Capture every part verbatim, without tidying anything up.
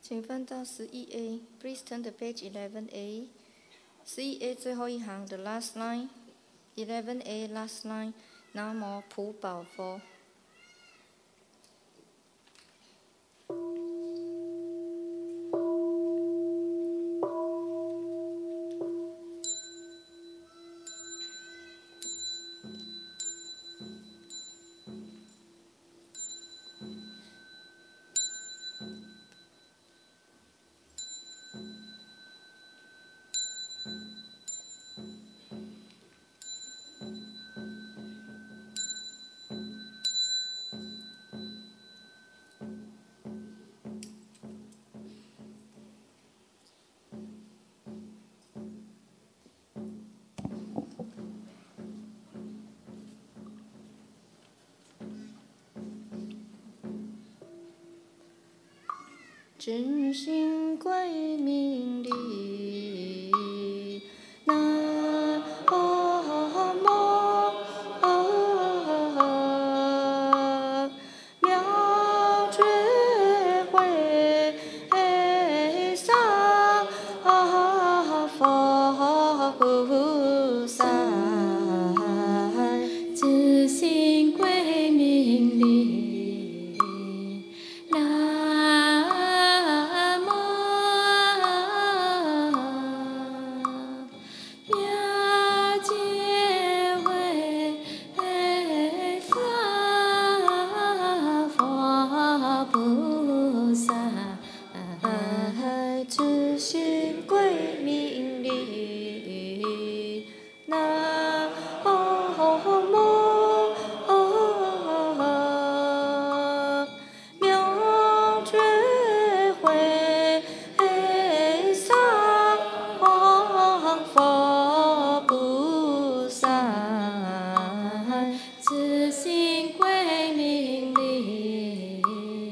请翻到十一 A，Please turn to page eleven A。十一 A 最后一行的 last line，eleven A last line， 南无普宝佛。真心归命里，南无妙觉慧萨佛菩萨，自心归命里。自心归命里，南无妙觉慧萨佛菩萨，自心归命里。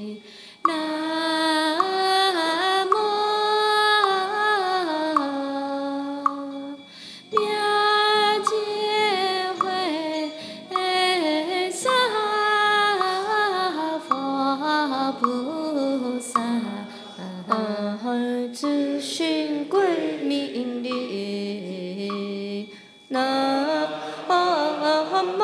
自心归命里，南无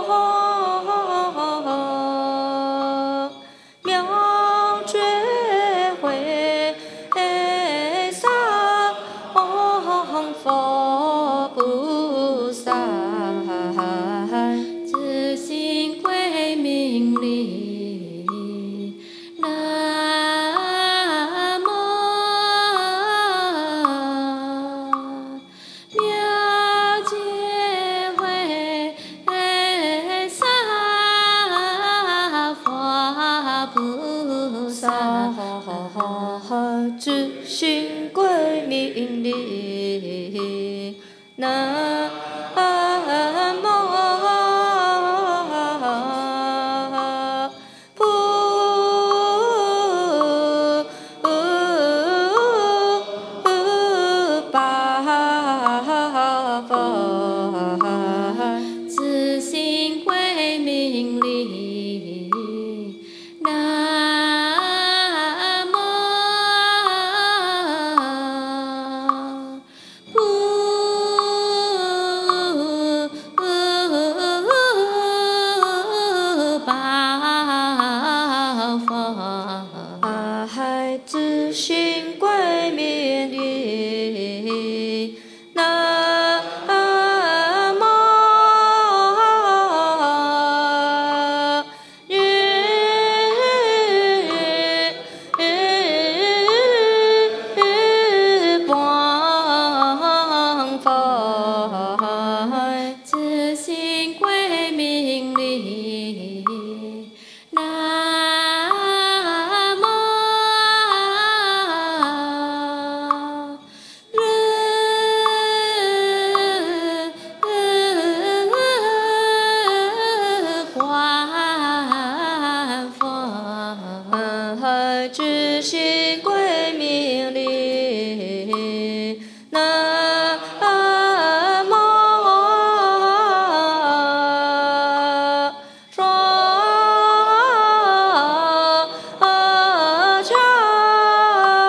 妙觉慧萨佛菩萨，自心归命里。自心归命里，南无普宝佛，自心归命里。自心归命里，南无日光佛，自心归命里。自心归命里，南无双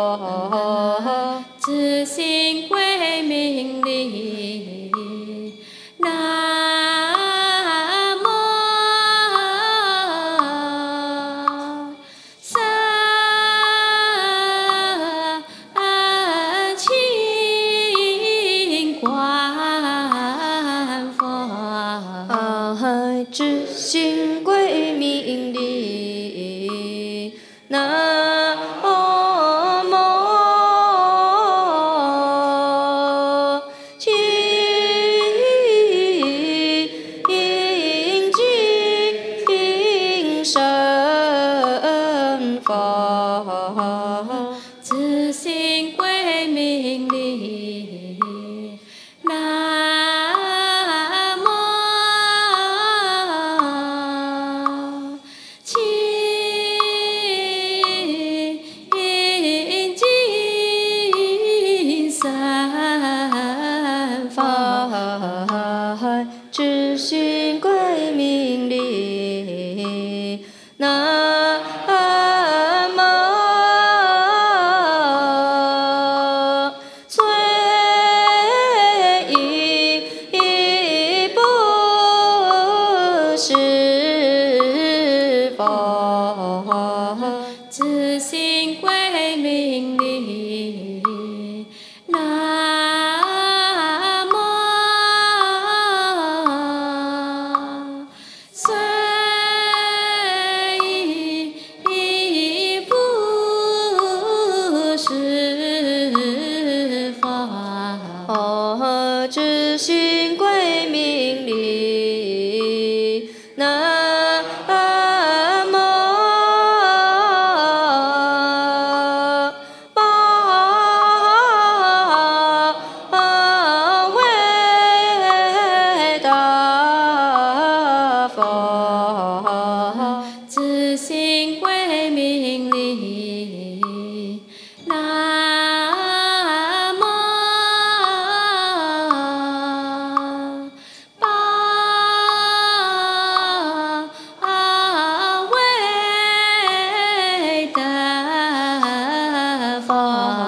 佛，自性归命力。南无三清观佛，自性归命力。南无清净身佛，自性归命力。南无清净身佛，自性归命力。南无随意不是佛，自性归命力。南无随意不是佛，自性归命力。南无八位大佛，自性归命力。南无八位大佛，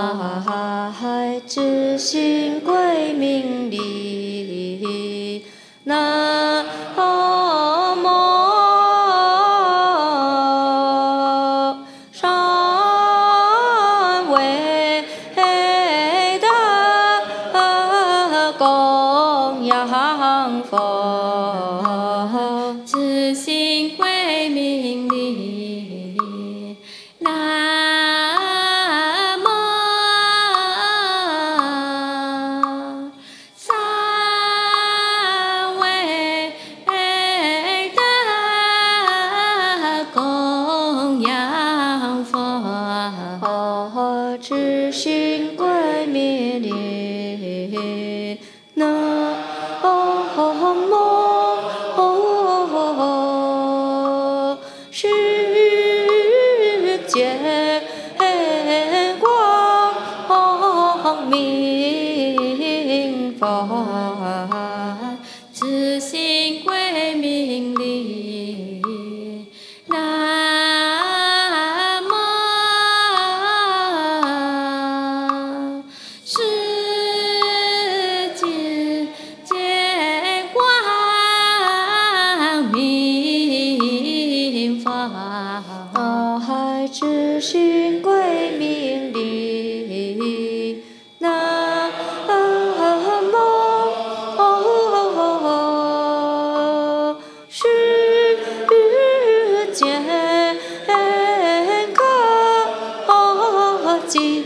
自性归命力。南无三位大供养佛，自性归命力。南无三位大供养佛，自性归命力。南无世界光明佛，自性归命力。南无世界光明佛，自性归命力。南无世界光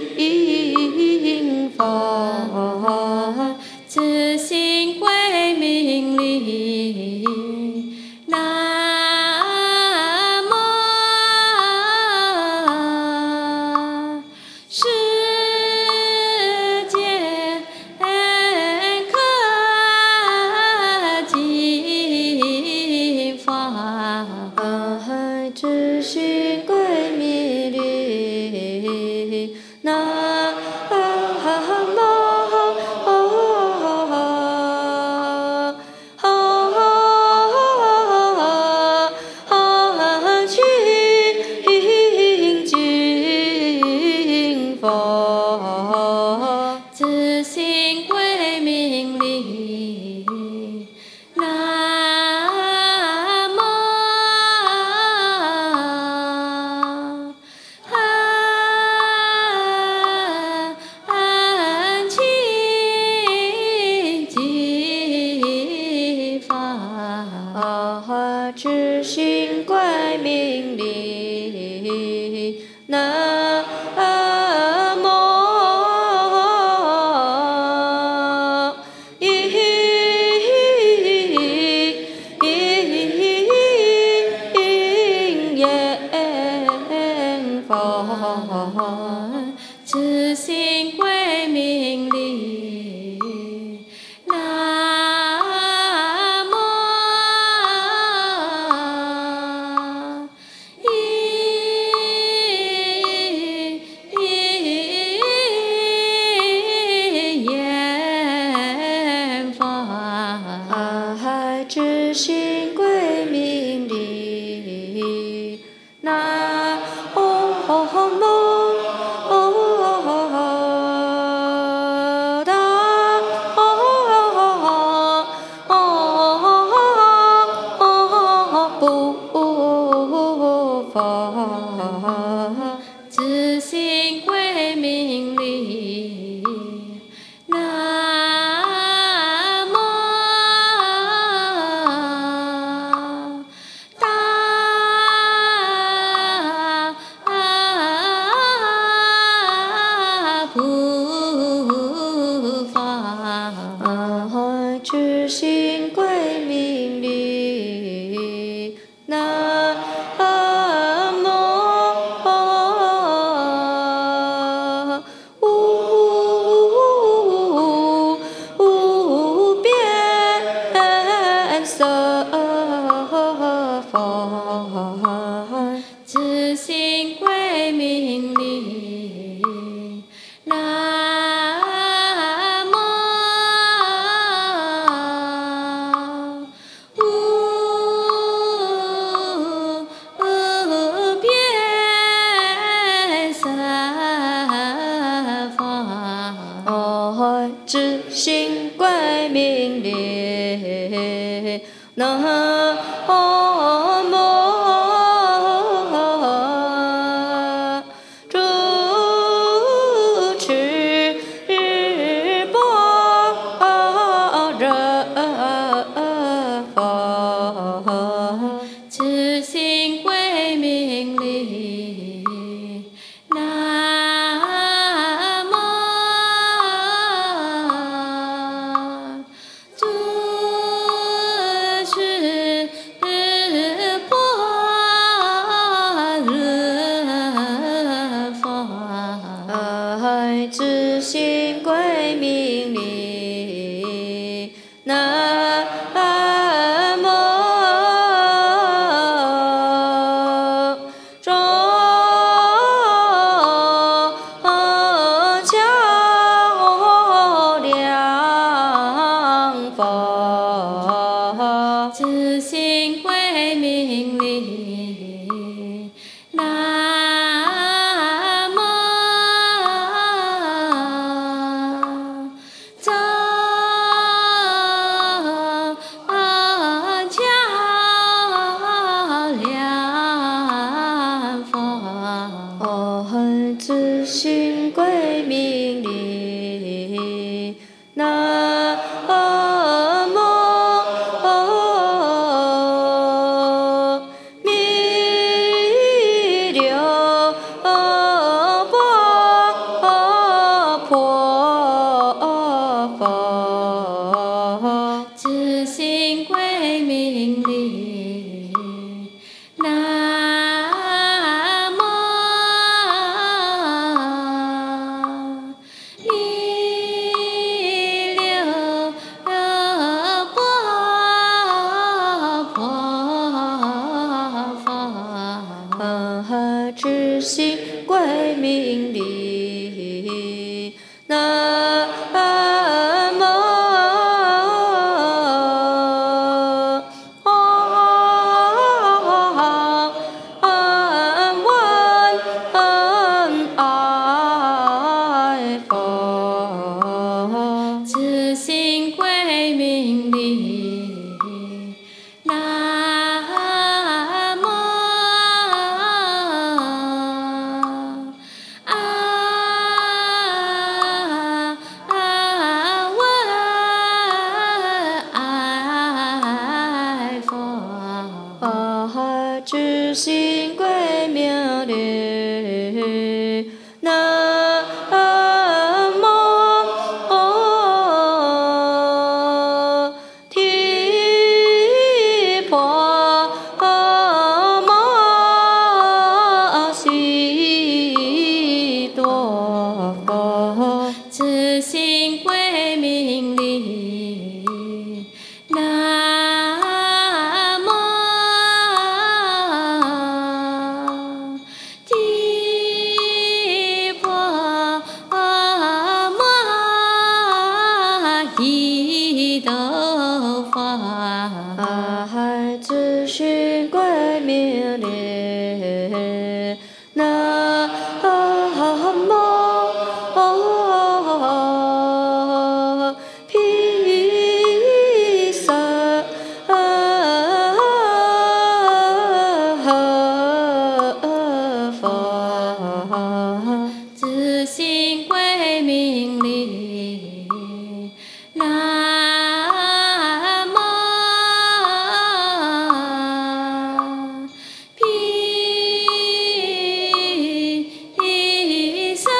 净佛，自性归命力。南无世界可净佛，自性归命力。南无自性归命力。南无安清净法， 自性归命力。南无因缘佛， 自性归命力。南无因缘佛， 自性归命力。南无自性归命力。南无大菩法， 自性归命力。南无无边色佛， 自性归命力。南无无边色佛， 自性归命力。南无主持般若佛， 自性归命力。南无主持般若佛， 自性归命力。南无中桥梁佛， 自性归命力。南无中桥梁佛， 自性归命力。南无弥勒般婆佛， 自性归命力。南无弥勒般婆佛， 自性归命力。南无安稳安至心归命律，南无提婆摩悉多佛， 至心归命礼，南无提婆摩悉多佛， 阿海至心归命律，南无毗舍佛， 至心归命礼，南无毗舍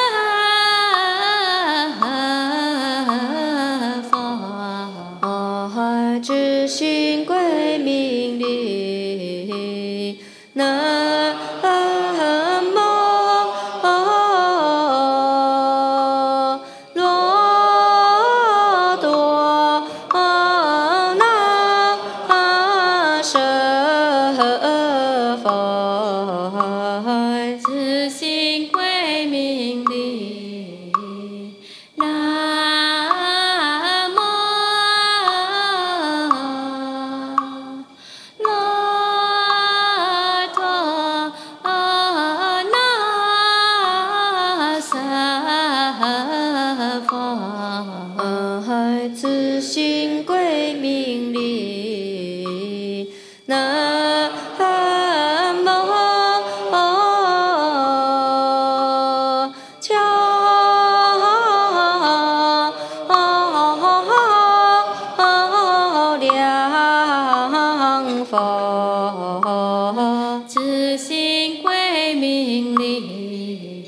佛， 阿海至心归命礼，南无罗多那舍佛， 至心归命礼，南无罗陀那舍佛， 阿海至心归命礼，南无迦量佛， 至心归命礼，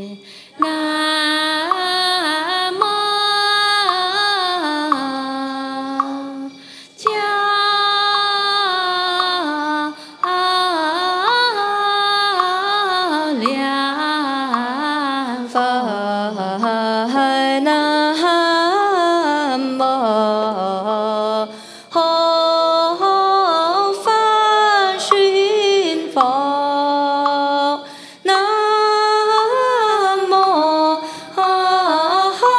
南无迦量佛，南无后梵寻佛，南无后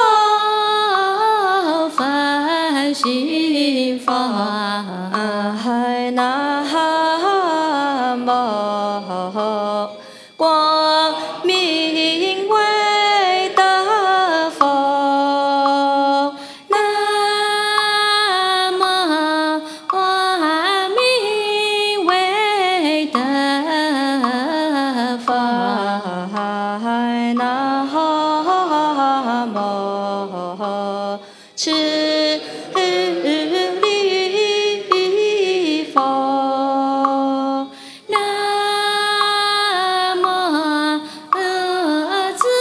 梵寻佛， 阿海南无光明伟大佛， 南无光明伟大佛， 海南无持力佛， 南无自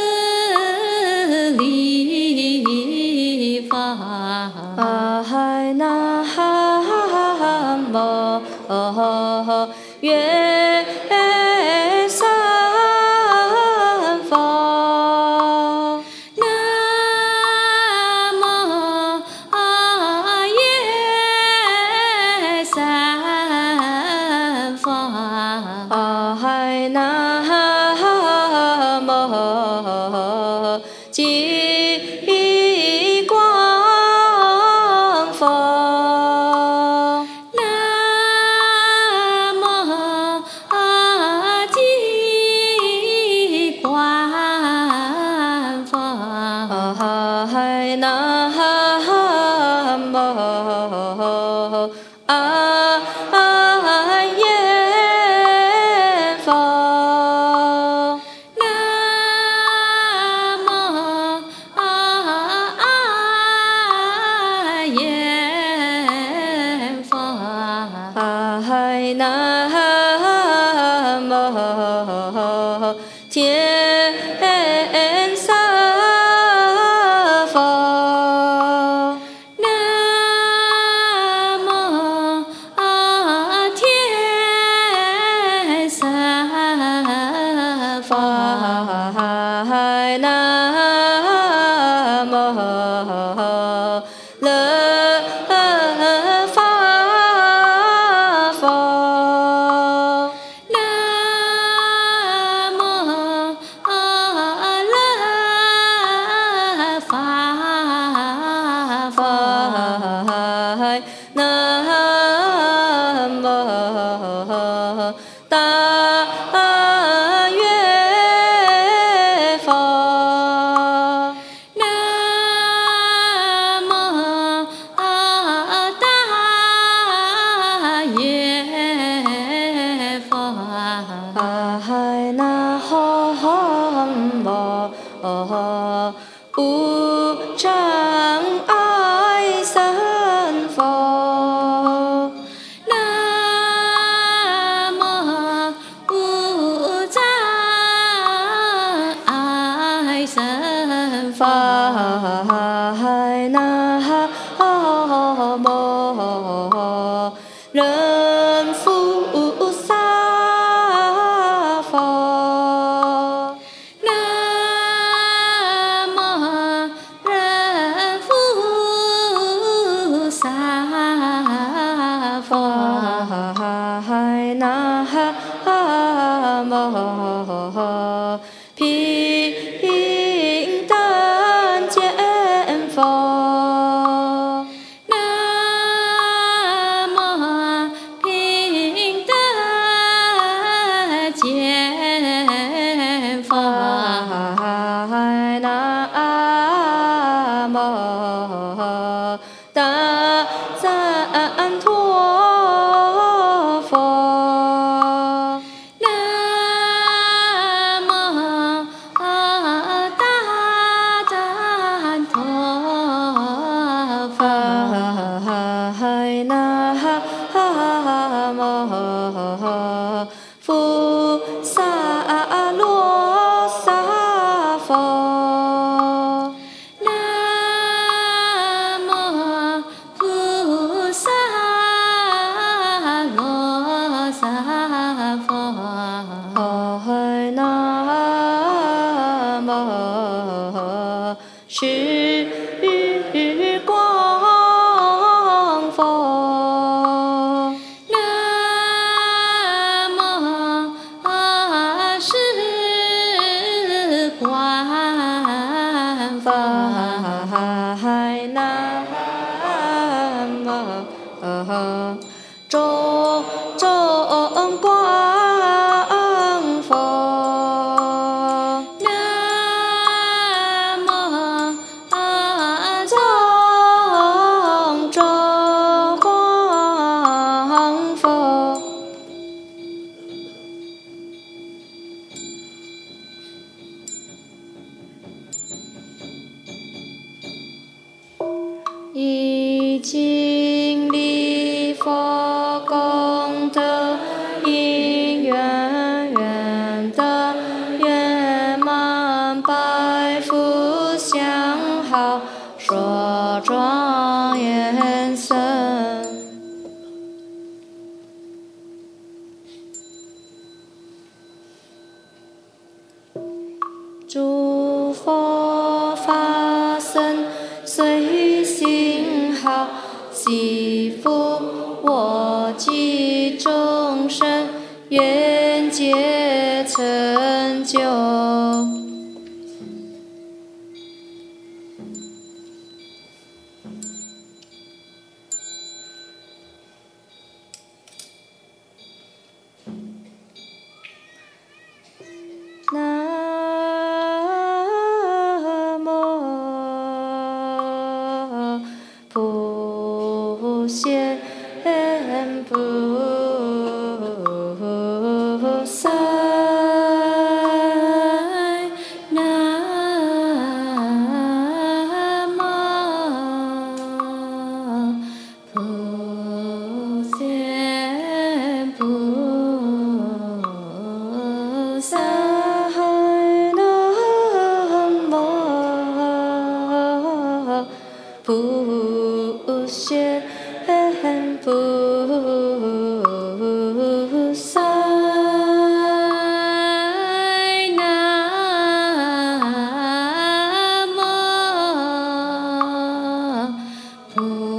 力佛， 阿海南无月山佛， 南无夜山佛， 阿海南无极光佛， 南无极光佛， 阿海南无阿耶佛， 南无阿耶佛， 阿海南无障碍生佛。 南无无障碍生佛。 人菩萨佛， 南无人菩萨佛， 南无平等见佛。大赞陀佛， 南无大赞陀佛， 南无菩萨罗萨佛。是光佛， 南无是光佛， 南无种种光佛。已经礼佛功德因缘缘的圆满，百福相好，说庄严声。诸佛法身随行好，祈福我及众生，愿皆成就。南无普贤菩萨， 南无普贤菩萨。 普贤菩萨， 南无普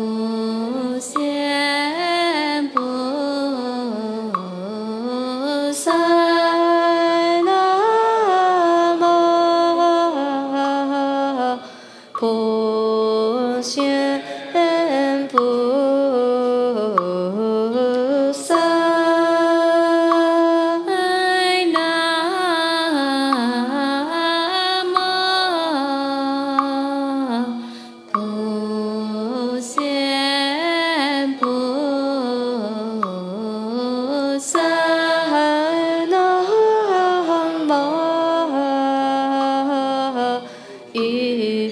贤菩萨， 南无普贤菩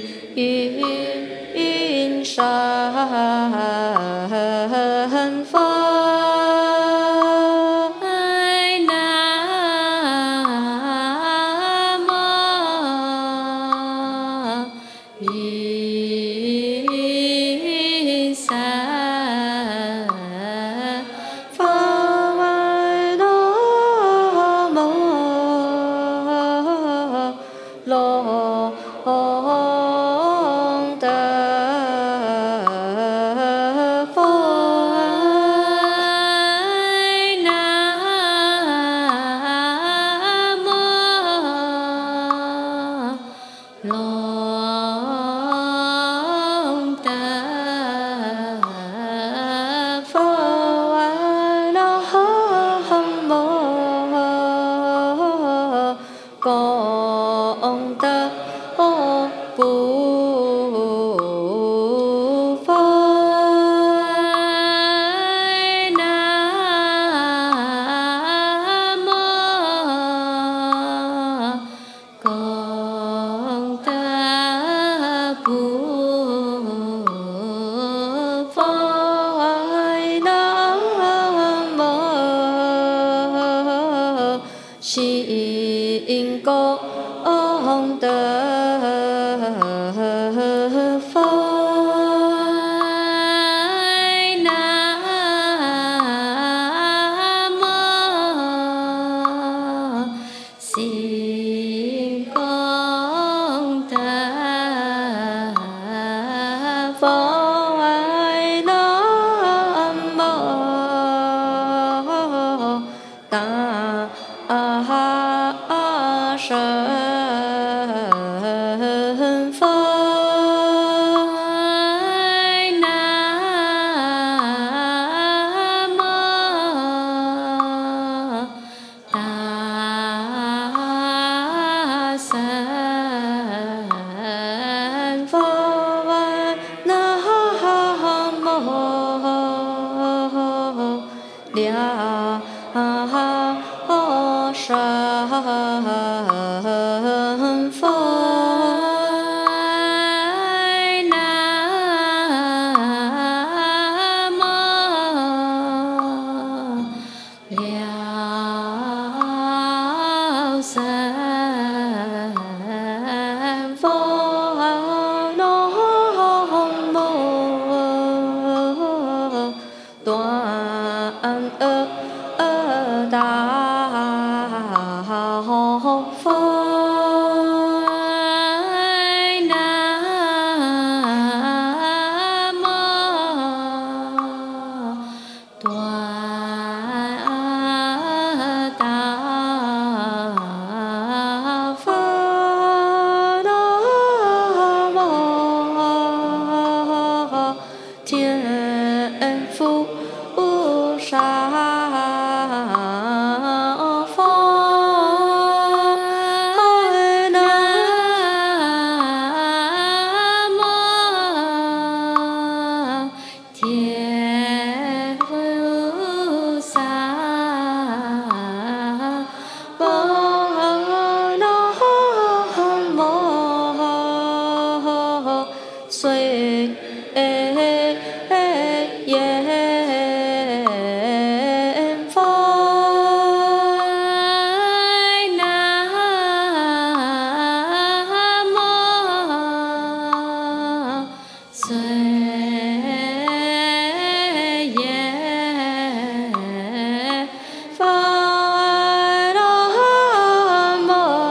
云山佛。信功德佛，南无信功德佛，南无大神佛，南无大神佛，南无两神佛，南无了三佛，南无断恶大佛，南无断大佛，南无天福沙佛，南无天福沙佛，南无随缘佛，南无随缘佛，南无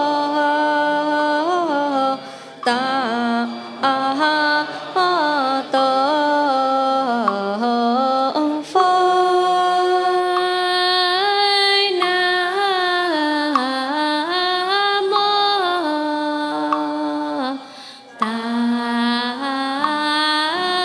大德佛，南无大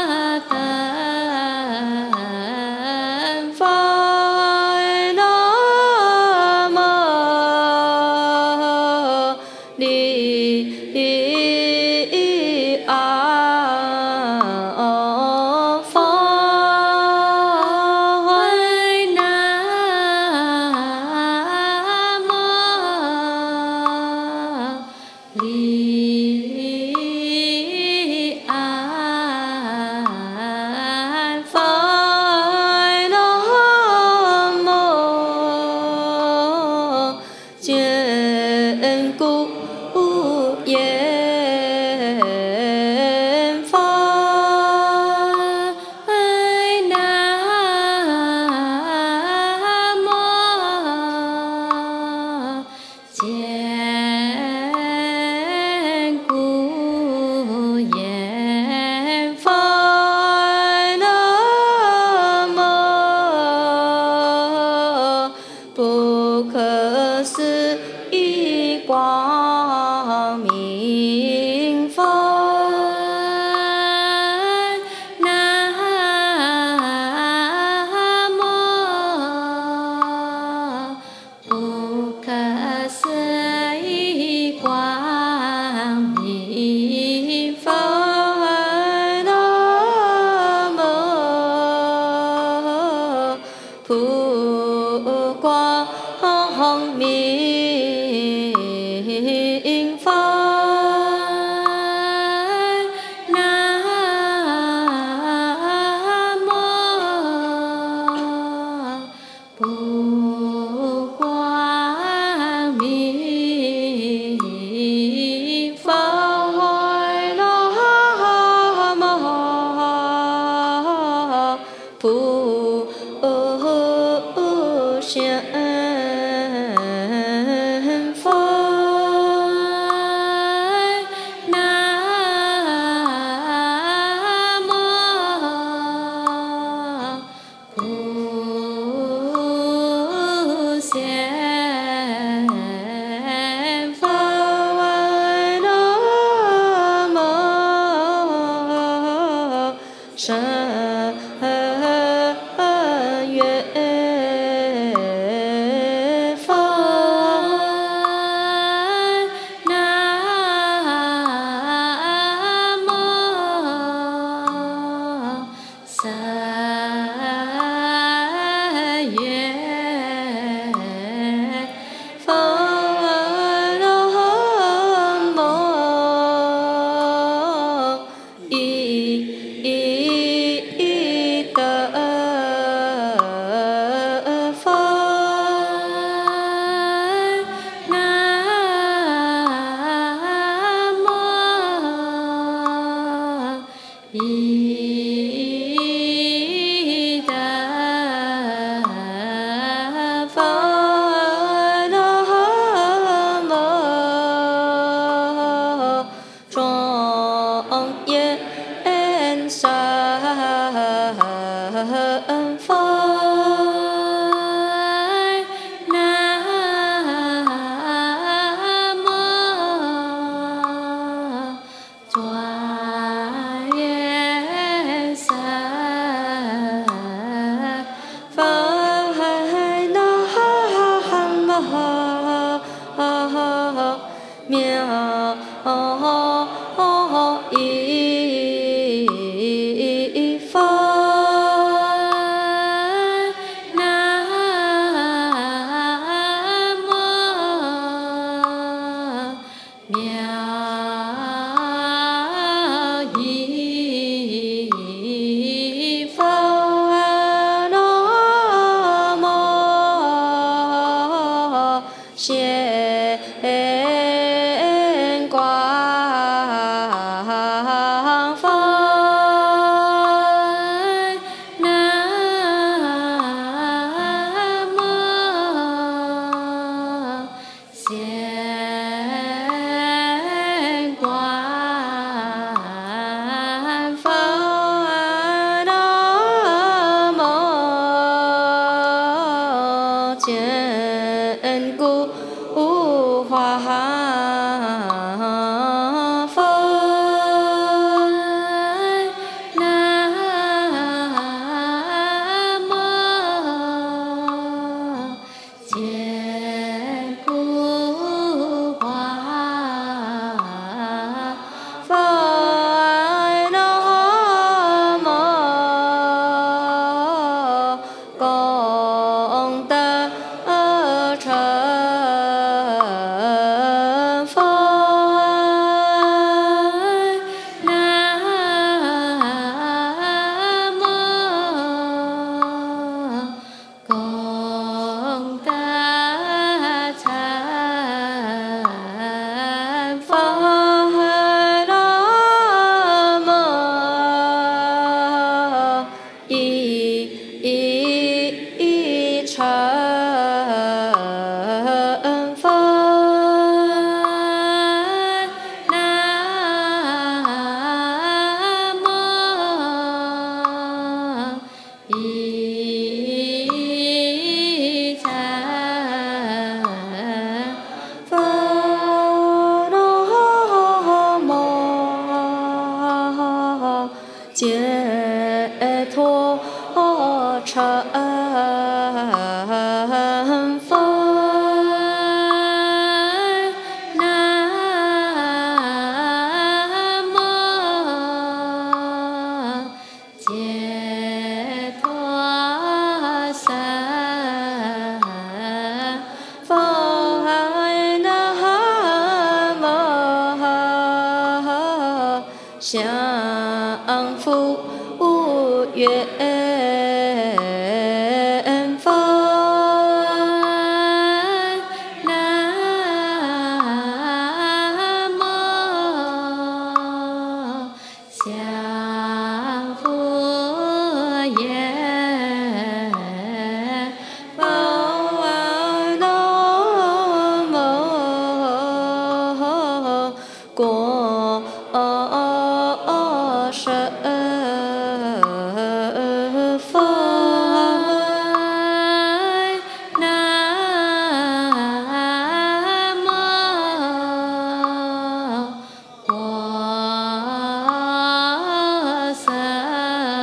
深月佛，南无三月佛，南无一德佛，南无一德佛，南无庄严三佛，南无转业三佛，南无妙一佛，南无妙一佛，南无显光佛，南无显光佛，南无坚固华佛，南无坚固华佛，南无功德成佛，南无功德成佛，南无一成佛，南无一成佛，南无解脱成佛，南无解脱三佛，南无降伏愿佛，南无降伏愿佛，南无果生佛，南无果生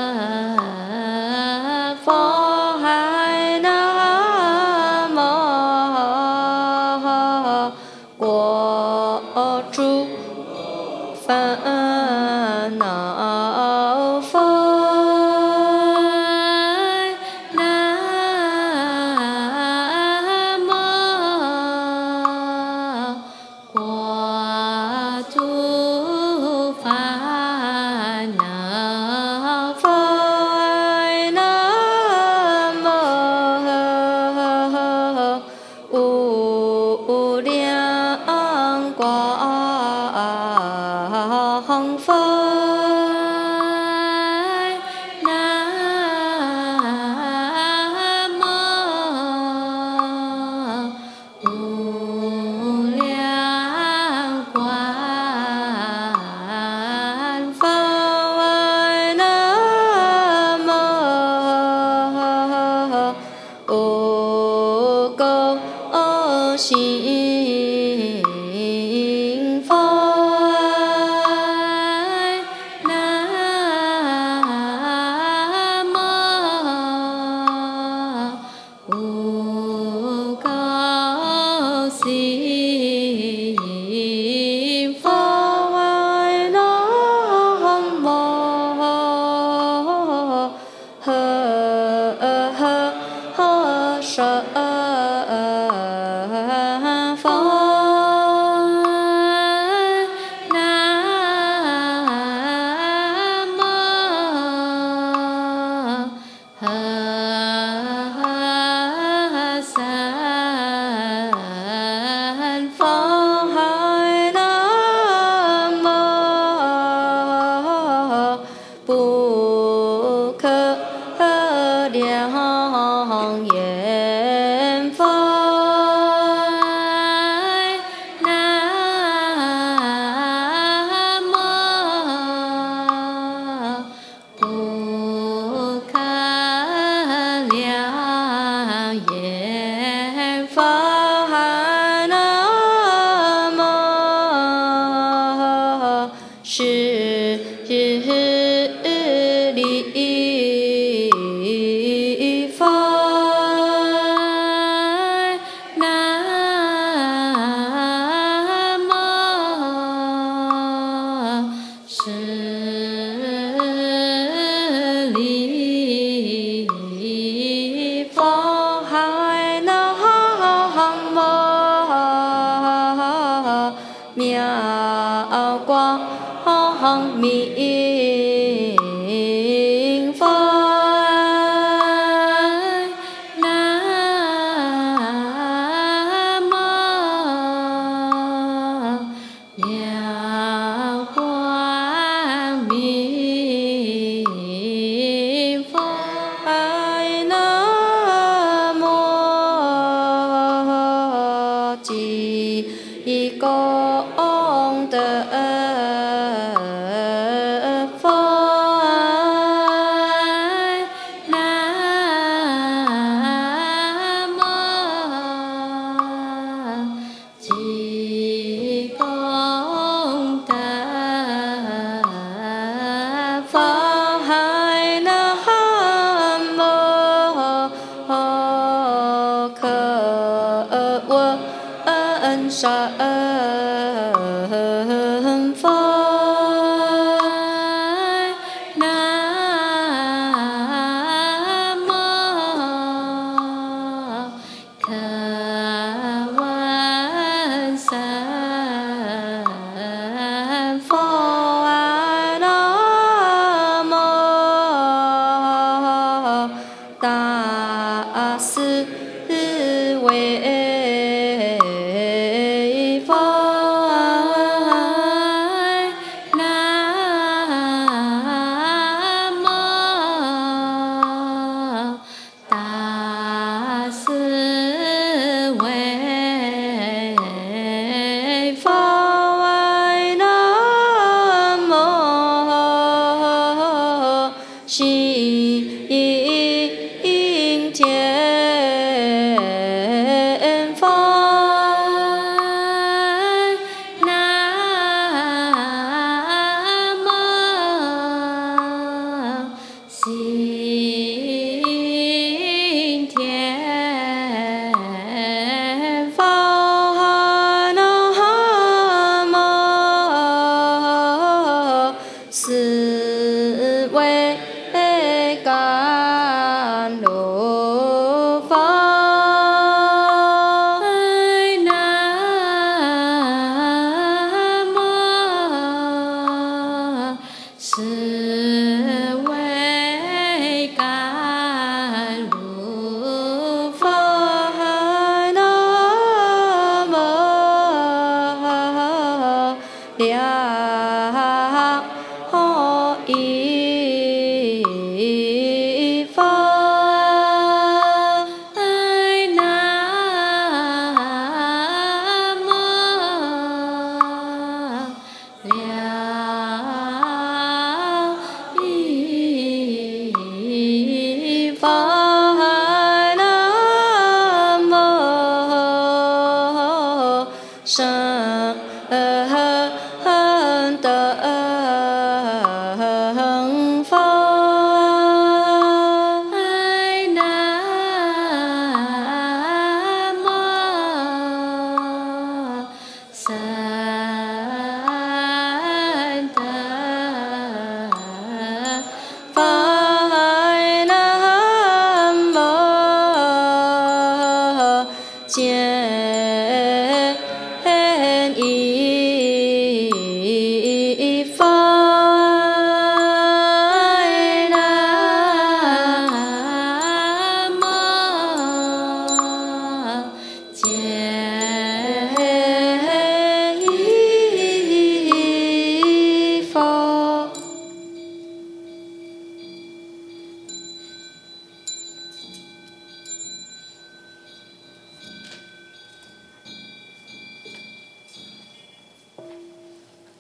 了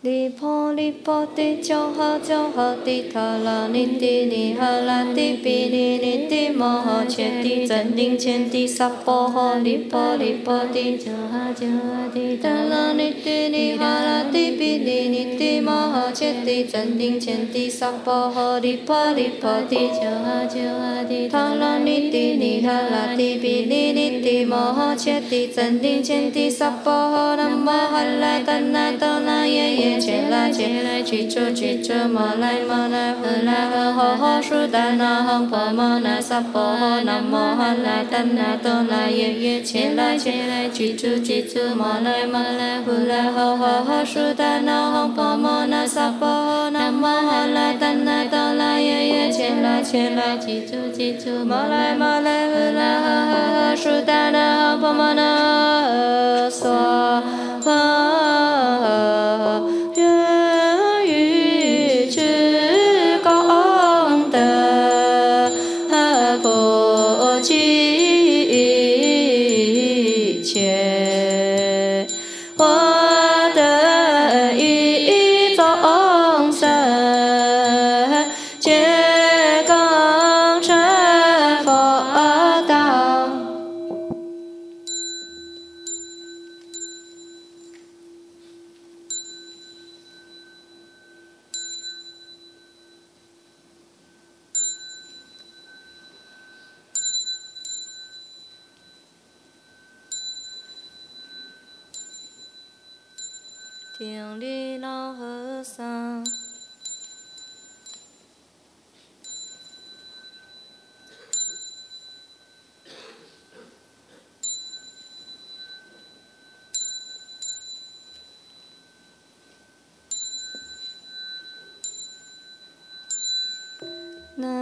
离婆离婆地九哈九哈地塔拉尼地尼哈拉地比尼尼地摩诃切地真定千地萨婆诃离婆离婆地九哈九哈地塔拉尼地尼哈拉地比尼尼地摩诃切地真定千地萨婆诃离婆离婆地九哈九哈地塔拉尼地尼哈拉地比尼尼地摩诃切地真定千地萨婆诃南无哈拉丹那多那耶耶。切来切来，去住去住，摩来摩来，呼来呼吼吼，苏达那吽婆摩那萨婆诃，南无哈拉丹那多那耶耶。切来切来，去住去住，摩来摩来，呼来呼吼吼，苏达那吽婆摩那萨婆诃，南无哈拉丹那多那耶耶。切来切来，去住去住，摩来摩来，呼来呼吼吼，苏达那吽婆摩那萨婆诃。人欲知功德不计切，我得一众生皆共成佛道。顶礼老和尚，南